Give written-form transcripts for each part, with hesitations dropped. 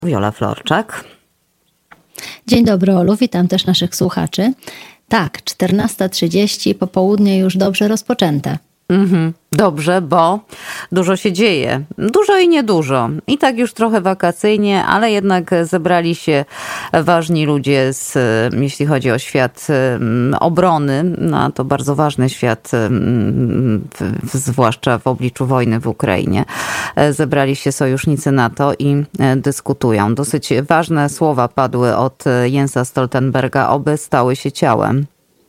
Wiola Florczak. Dzień dobry, Olu, witam też naszych słuchaczy. Tak, 14:30, popołudnie już dobrze rozpoczęte. Dobrze, bo dużo się dzieje. Dużo i niedużo. I tak już trochę wakacyjnie, ale jednak zebrali się ważni ludzie, jeśli chodzi o świat obrony. No, to bardzo ważny świat, zwłaszcza w obliczu wojny w Ukrainie. Zebrali się sojusznicy NATO i dyskutują. Dosyć ważne słowa padły od Jensa Stoltenberga, oby stały się ciałem.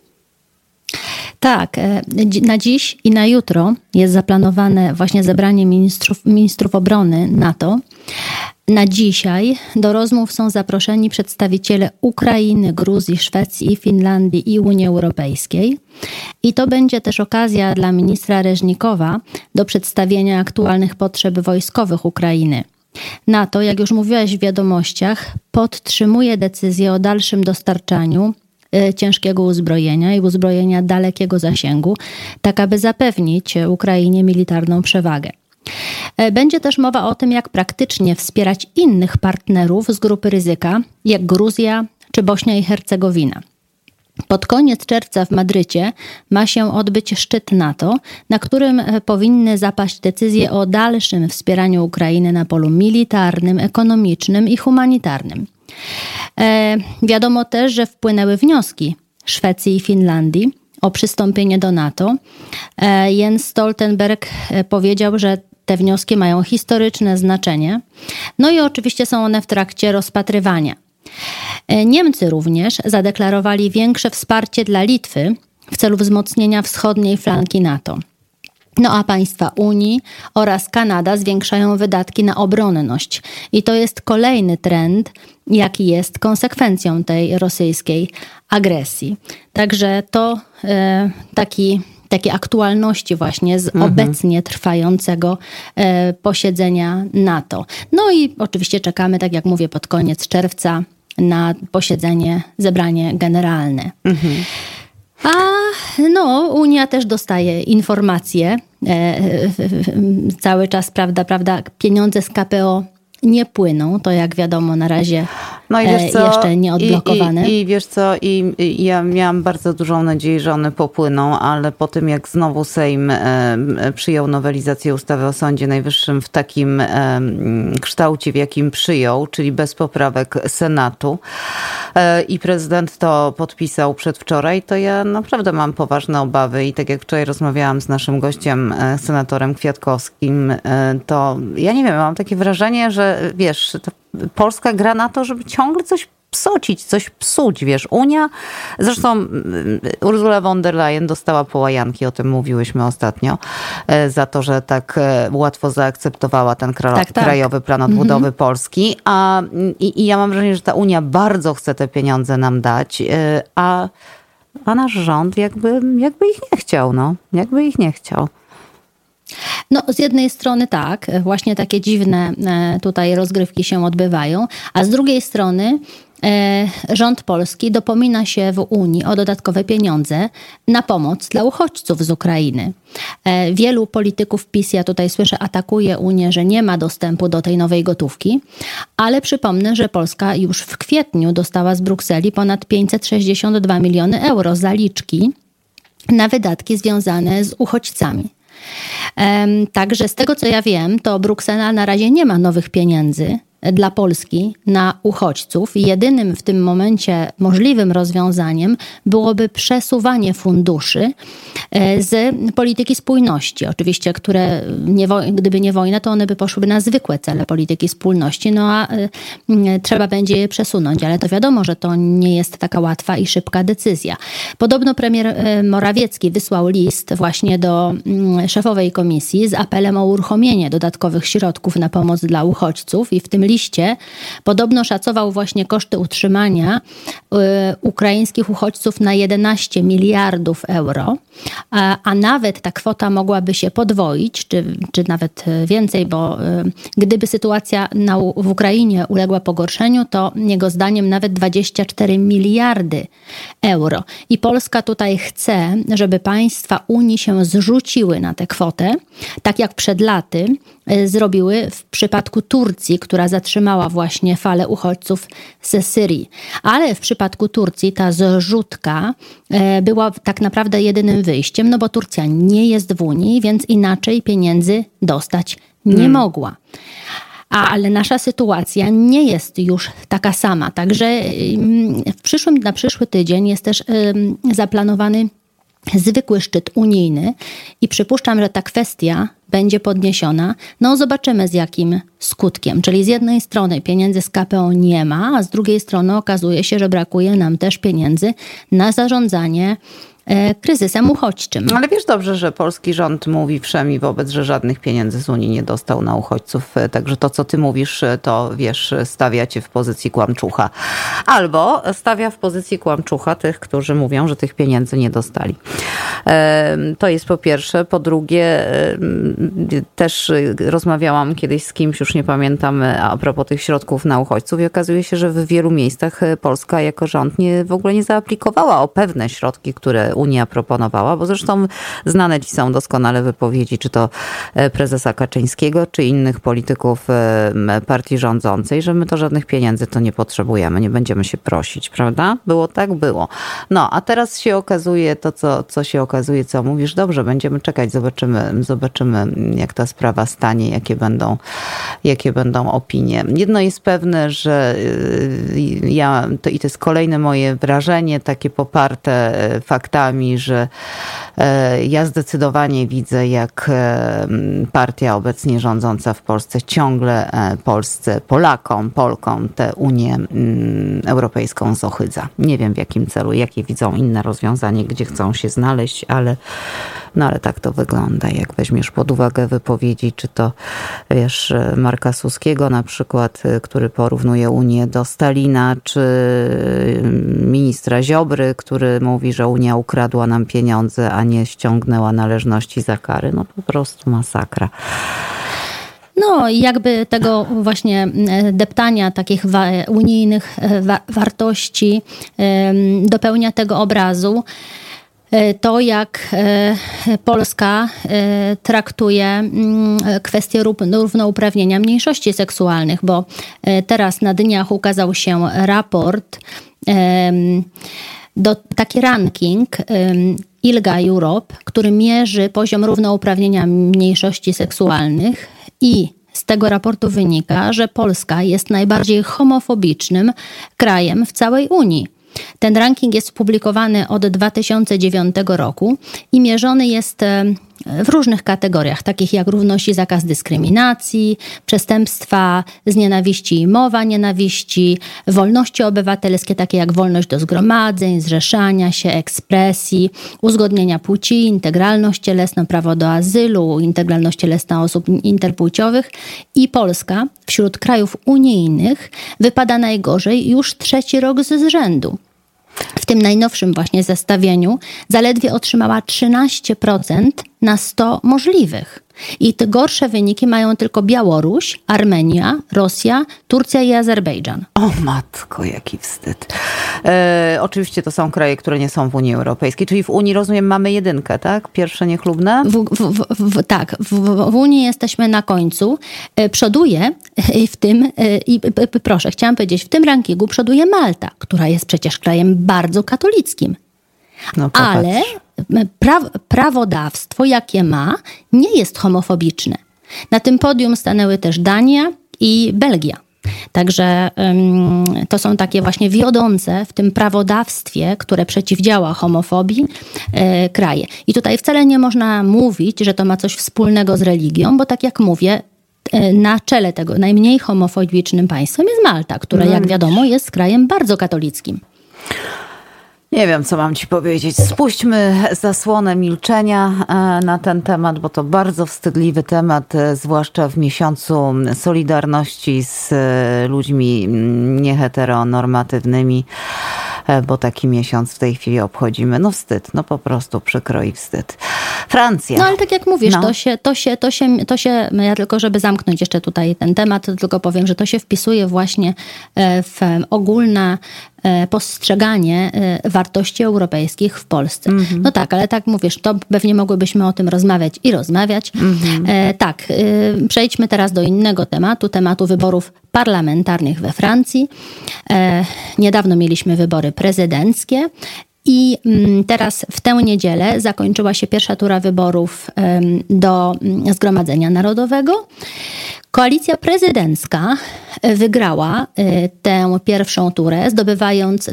Tak, na dziś i na jutro jest zaplanowane właśnie zebranie ministrów obrony NATO. Na dzisiaj do rozmów są zaproszeni przedstawiciele Ukrainy, Gruzji, Szwecji, Finlandii i Unii Europejskiej. I to będzie też okazja dla ministra Reżnikowa do przedstawienia aktualnych potrzeb wojskowych Ukrainy. NATO, jak już mówiłaś w wiadomościach, podtrzymuje decyzję o dalszym dostarczaniu ciężkiego uzbrojenia i uzbrojenia dalekiego zasięgu, tak aby zapewnić Ukrainie militarną przewagę. Będzie też mowa o tym, jak praktycznie wspierać innych partnerów z grupy ryzyka, jak Gruzja czy Bośnia i Hercegowina. Pod koniec czerwca w Madrycie ma się odbyć szczyt NATO, na którym powinny zapaść decyzje o dalszym wspieraniu Ukrainy na polu militarnym, ekonomicznym i humanitarnym. Wiadomo też, że wpłynęły wnioski Szwecji i Finlandii o przystąpienie do NATO. Jens Stoltenberg powiedział, że te wnioski mają historyczne znaczenie. No i oczywiście są one w trakcie rozpatrywania. Niemcy również zadeklarowali większe wsparcie dla Litwy w celu wzmocnienia wschodniej flanki NATO. No a państwa Unii oraz Kanada zwiększają wydatki na obronność. I to jest kolejny trend, jaki jest konsekwencją tej rosyjskiej agresji. Także to takie aktualności właśnie z obecnie trwającego posiedzenia NATO. No i oczywiście czekamy, tak jak mówię, pod koniec czerwca na zebranie generalne. A Unia też dostaje informacje cały czas, prawda, pieniądze z KPO nie płyną, to jak wiadomo na razie jeszcze nie odblokowane. I wiesz co, ja miałam bardzo dużą nadzieję, że one popłyną, ale po tym jak znowu Sejm przyjął nowelizację ustawy o Sądzie Najwyższym w takim kształcie, w jakim przyjął, czyli bez poprawek Senatu i prezydent to podpisał przedwczoraj, to ja naprawdę mam poważne obawy i tak jak wczoraj rozmawiałam z naszym gościem, senatorem Kwiatkowskim, to ja nie wiem, mam takie wrażenie, że wiesz, Polska gra na to, żeby ciągle coś psocić, coś psuć, wiesz. Unia, zresztą Ursula von der Leyen dostała połajanki, o tym mówiłyśmy ostatnio, za to, że tak łatwo zaakceptowała ten krajowy plan odbudowy Polski. I ja mam wrażenie, że ta Unia bardzo chce te pieniądze nam dać, a nasz rząd jakby ich nie chciał, jakby ich nie chciał. No, z jednej strony tak, właśnie takie dziwne tutaj rozgrywki się odbywają, a z drugiej strony rząd polski dopomina się w Unii o dodatkowe pieniądze na pomoc dla uchodźców z Ukrainy. Wielu polityków PiS, ja tutaj słyszę, atakuje Unię, że nie ma dostępu do tej nowej gotówki, ale przypomnę, że Polska już w kwietniu dostała z Brukseli ponad 562 miliony euro zaliczki na wydatki związane z uchodźcami. Także z tego, co ja wiem, to Bruksela na razie nie ma nowych pieniędzy dla Polski na uchodźców. Jedynym w tym momencie możliwym rozwiązaniem byłoby przesuwanie funduszy z polityki spójności. Oczywiście, które gdyby nie wojna, to one by poszłyby na zwykłe cele polityki spójności, a trzeba będzie je przesunąć, ale to wiadomo, że to nie jest taka łatwa i szybka decyzja. Podobno premier Morawiecki wysłał list właśnie do szefowej komisji z apelem o uruchomienie dodatkowych środków na pomoc dla uchodźców i w tym liście podobno szacował właśnie koszty utrzymania ukraińskich uchodźców na 11 miliardów euro, a nawet ta kwota mogłaby się podwoić, czy nawet więcej, bo gdyby sytuacja w Ukrainie uległa pogorszeniu, to jego zdaniem nawet 24 miliardy euro. I Polska tutaj chce, żeby państwa Unii się zrzuciły na tę kwotę, tak jak przed laty zrobiły w przypadku Turcji, która zatrzymała właśnie falę uchodźców ze Syrii. Ale w przypadku Turcji ta zrzutka była tak naprawdę jedynym wyjściem, no bo Turcja nie jest w Unii, więc inaczej pieniędzy dostać nie mogła. Ale nasza sytuacja nie jest już taka sama. Także na przyszły tydzień jest też zaplanowany zwykły szczyt unijny i przypuszczam, że ta kwestia będzie podniesiona. No zobaczymy z jakim skutkiem. Czyli z jednej strony pieniędzy z KPO nie ma, a z drugiej strony okazuje się, że brakuje nam też pieniędzy na zarządzanie kryzysem uchodźczym. Ale wiesz dobrze, że polski rząd mówi wszemi wobec, że żadnych pieniędzy z Unii nie dostał na uchodźców. Także to, co ty mówisz, to wiesz, stawia cię w pozycji kłamczucha. Albo stawia w pozycji kłamczucha tych, którzy mówią, że tych pieniędzy nie dostali. To jest po pierwsze. Po drugie, też rozmawiałam kiedyś z kimś, już nie pamiętam, a propos tych środków na uchodźców i okazuje się, że w wielu miejscach Polska jako rząd w ogóle nie zaaplikowała o pewne środki, które Unia proponowała, bo zresztą znane ci są doskonale wypowiedzi, czy to prezesa Kaczyńskiego, czy innych polityków partii rządzącej, że my to żadnych pieniędzy to nie potrzebujemy, nie będziemy się prosić, prawda? Było tak? Było. No, a teraz się okazuje to, co się okazuje, co mówisz, dobrze, będziemy czekać, zobaczymy jak ta sprawa stanie, jakie będą opinie. Jedno jest pewne, że to jest kolejne moje wrażenie, takie poparte faktami, że ja zdecydowanie widzę, jak partia obecnie rządząca w Polsce ciągle Polkom tę Unię Europejską zohydza. Nie wiem w jakim celu, jakie widzą inne rozwiązanie, gdzie chcą się znaleźć, ale tak to wygląda. Jak weźmiesz pod uwagę wypowiedzi, czy to wiesz, Marka Suskiego na przykład, który porównuje Unię do Stalina, czy ministra Ziobry, który mówi, że Unia ukradła nam pieniądze, a nie ściągnęła należności za kary. No po prostu masakra. No i jakby tego właśnie deptania takich unijnych wartości dopełnia tego obrazu to, jak Polska traktuje kwestię równouprawnienia mniejszości seksualnych, bo teraz na dniach ukazał się raport, taki ranking ILGA Europe, który mierzy poziom równouprawnienia mniejszości seksualnych i z tego raportu wynika, że Polska jest najbardziej homofobicznym krajem w całej Unii. Ten ranking jest publikowany od 2009 roku i mierzony jest w różnych kategoriach, takich jak równość i zakaz dyskryminacji, przestępstwa z nienawiści i mowa nienawiści, wolności obywatelskie, takie jak wolność do zgromadzeń, zrzeszania się, ekspresji, uzgodnienia płci, integralność cielesna, prawo do azylu, integralność cielesna osób interpłciowych. I Polska wśród krajów unijnych wypada najgorzej już 3. rok z rzędu. W tym najnowszym właśnie zestawieniu zaledwie otrzymała 13% na 100 możliwych. I te gorsze wyniki mają tylko Białoruś, Armenia, Rosja, Turcja i Azerbejdżan. O matko, jaki wstyd. Oczywiście to są kraje, które nie są w Unii Europejskiej, czyli w Unii, rozumiem, mamy 1, tak? Pierwsze niechlubne? Tak, w Unii jesteśmy na końcu. Przoduje w tym, i proszę, chciałam powiedzieć, w tym rankingu przoduje Malta, która jest przecież krajem bardzo katolickim. No, ale prawodawstwo, jakie ma, nie jest homofobiczne. Na tym podium stanęły też Dania i Belgia. Także to są takie właśnie wiodące w tym prawodawstwie, które przeciwdziała homofobii, kraje. I tutaj wcale nie można mówić, że to ma coś wspólnego z religią, bo tak jak mówię, na czele tego najmniej homofobicznym państwem jest Malta, która jak wiadomo jest krajem bardzo katolickim. Nie wiem, co mam ci powiedzieć. Spuśćmy zasłonę milczenia na ten temat, bo to bardzo wstydliwy temat, zwłaszcza w miesiącu solidarności z ludźmi nieheteronormatywnymi, bo taki miesiąc w tej chwili obchodzimy. No wstyd, no po prostu przykro i wstyd. Francja. No ale tak jak mówisz, to się, ja tylko żeby zamknąć jeszcze tutaj ten temat, to tylko powiem, że to się wpisuje właśnie w ogólne postrzeganie wartości europejskich w Polsce. No tak, ale tak mówisz, to pewnie mogłybyśmy o tym rozmawiać i rozmawiać. Tak, przejdźmy teraz do innego tematu wyborów parlamentarnych we Francji. Niedawno mieliśmy wybory prezydenckie. I teraz w tę niedzielę zakończyła się pierwsza tura wyborów do Zgromadzenia Narodowego. Koalicja prezydencka wygrała tę pierwszą turę, zdobywając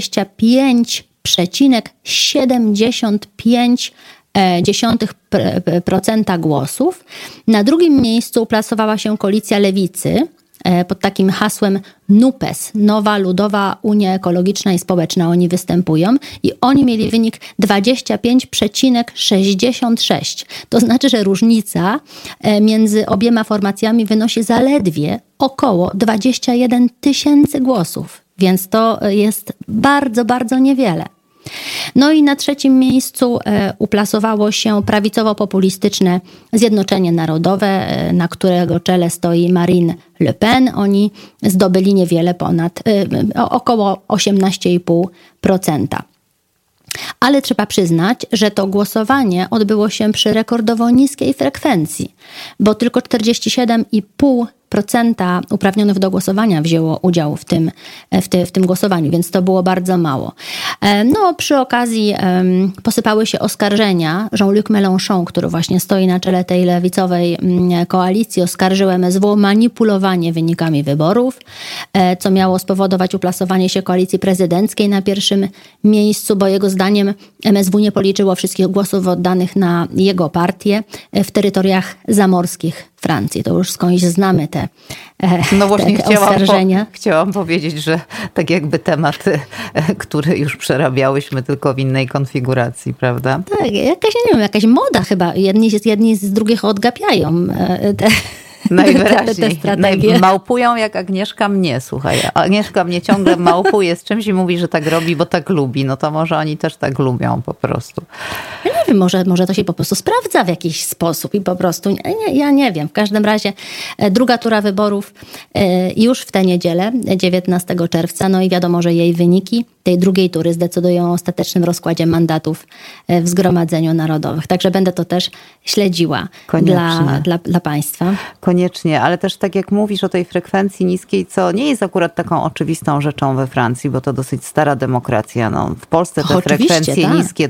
25,75% głosów. Na drugim miejscu uplasowała się koalicja Lewicy pod takim hasłem NUPES, Nowa Ludowa Unia Ekologiczna i Społeczna. Oni występują i oni mieli wynik 25,66. To znaczy, że różnica między obiema formacjami wynosi zaledwie około 21 000 głosów. Więc to jest bardzo, bardzo niewiele. No i na trzecim miejscu uplasowało się prawicowo-populistyczne Zjednoczenie Narodowe, na którego czele stoi Marine Le Pen. Oni zdobyli niewiele ponad, około 18,5%. Ale trzeba przyznać, że to głosowanie odbyło się przy rekordowo niskiej frekwencji, bo tylko 47,5% uprawnionych do głosowania wzięło udział w tym głosowaniu, więc to było bardzo mało. No, przy okazji posypały się oskarżenia. Jean-Luc Mélenchon, który właśnie stoi na czele tej lewicowej koalicji, oskarżył MSW o manipulowanie wynikami wyborów, co miało spowodować uplasowanie się koalicji prezydenckiej na pierwszym miejscu, bo jego zdaniem MSW nie policzyło wszystkich głosów oddanych na jego partię w terytoriach zamorskich Francji. To już skądś znamy te oskarżenia. Chciałam powiedzieć, że tak jakby tematy, które już przerabiałyśmy, tylko w innej konfiguracji, prawda? Tak, jakaś moda chyba. Jedni z drugich odgapiają te najwyraźniej. Małpują jak Agnieszka mnie, słuchaj. Agnieszka mnie ciągle małpuje z czymś i mówi, że tak robi, bo tak lubi. No to może oni też tak lubią po prostu. Ja nie wiem, może to się po prostu sprawdza w jakiś sposób i po prostu, ja nie wiem. W każdym razie druga tura wyborów już w tę niedzielę, 19 czerwca, no i wiadomo, że jej wyniki tej drugiej tury zdecydują o ostatecznym rozkładzie mandatów w Zgromadzeniu Narodowym. Także będę to też śledziła dla państwa. Koniecznie, ale też tak jak mówisz o tej frekwencji niskiej, co nie jest akurat taką oczywistą rzeczą we Francji, bo to dosyć stara demokracja. No, w Polsce te frekwencje niskie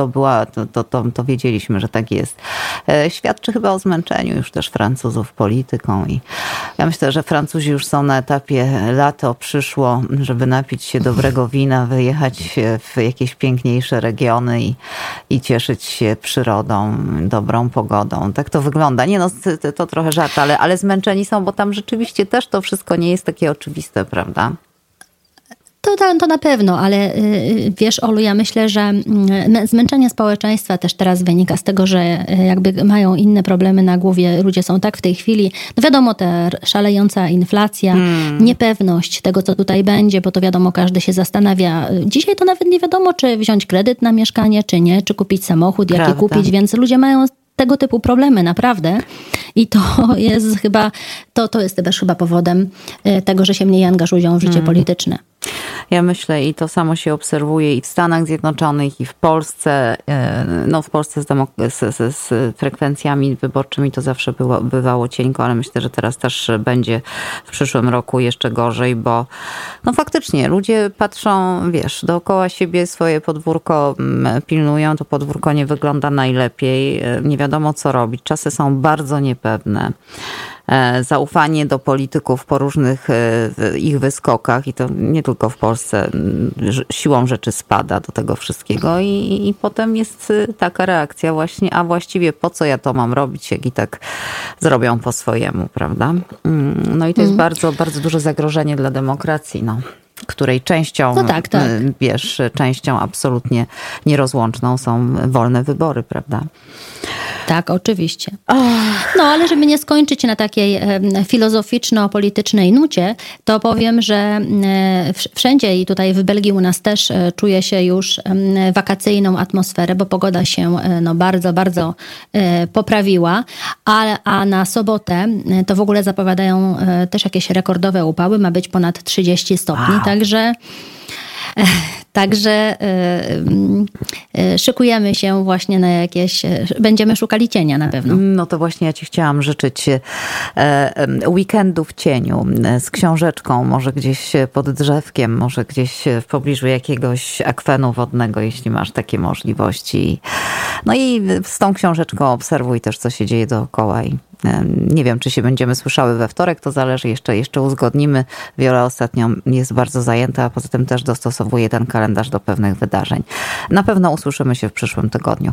to wiedzieliśmy, że tak jest. Świadczy chyba o zmęczeniu już też Francuzów polityką i ja myślę, że Francuzi już są na etapie lato przyszło, żeby napić się dobrego wina, wyjechać w jakieś piękniejsze regiony i cieszyć się przyrodą, dobrą pogodą. Tak to wygląda. Nie no, to trochę żart, ale zmęczeni są, bo tam rzeczywiście też to wszystko nie jest takie oczywiste, prawda? To na pewno, ale wiesz, Olu, ja myślę, że zmęczenie społeczeństwa też teraz wynika z tego, że jakby mają inne problemy na głowie. Ludzie są tak w tej chwili, no wiadomo, ta szalejąca inflacja, niepewność tego, co tutaj będzie, bo to wiadomo, każdy się zastanawia. Dzisiaj to nawet nie wiadomo, czy wziąć kredyt na mieszkanie, czy nie, czy kupić samochód, jaki kupić, więc ludzie mają tego typu problemy naprawdę i to jest chyba, to jest też chyba powodem tego, że się mniej angażują w życie polityczne. Ja myślę i to samo się obserwuje i w Stanach Zjednoczonych, i w Polsce. No w Polsce z frekwencjami wyborczymi to zawsze bywało cienko, ale myślę, że teraz też będzie w przyszłym roku jeszcze gorzej, bo no faktycznie ludzie patrzą, wiesz, dookoła siebie, swoje podwórko pilnują, to podwórko nie wygląda najlepiej, nie wiadomo co robić, czasy są bardzo niepewne. Zaufanie do polityków po różnych ich wyskokach i to nie tylko w Polsce siłą rzeczy spada do tego wszystkiego i potem jest taka reakcja właśnie, a właściwie po co ja to mam robić, jak i tak zrobią po swojemu, prawda? No i to jest bardzo, bardzo duże zagrożenie dla demokracji, której częścią, wiesz, częścią absolutnie nierozłączną są wolne wybory, prawda? Tak, oczywiście. No, ale żeby nie skończyć na takiej filozoficzno-politycznej nucie, to powiem, że wszędzie i tutaj w Belgii u nas też czuje się już wakacyjną atmosferę, bo pogoda się bardzo, bardzo poprawiła, a na sobotę to w ogóle zapowiadają też jakieś rekordowe upały, ma być ponad 30 stopni, także Także szykujemy się właśnie na jakieś, będziemy szukali cienia na pewno. No to właśnie ja ci chciałam życzyć weekendu w cieniu z książeczką, może gdzieś pod drzewkiem, może gdzieś w pobliżu jakiegoś akwenu wodnego, jeśli masz takie możliwości. No i z tą książeczką obserwuj też, co się dzieje dookoła i nie wiem, czy się będziemy słyszały we wtorek, to zależy, jeszcze uzgodnimy. Wiola ostatnio jest bardzo zajęta, a poza tym też dostosowuje ten kalendarz do pewnych wydarzeń. Na pewno usłyszymy się w przyszłym tygodniu.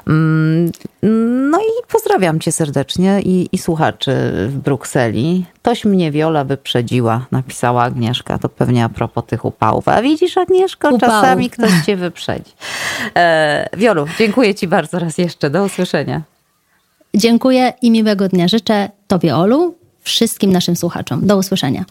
No i pozdrawiam cię serdecznie i słuchaczy w Brukseli. Toś mnie Wiola wyprzedziła, napisała Agnieszka. To pewnie a propos tych upałów. A widzisz, Agnieszko, czasami ktoś cię wyprzedzi. Wiolu, dziękuję ci bardzo raz jeszcze. Do usłyszenia. Dziękuję i miłego dnia życzę Tobie, Olu, wszystkim naszym słuchaczom. Do usłyszenia.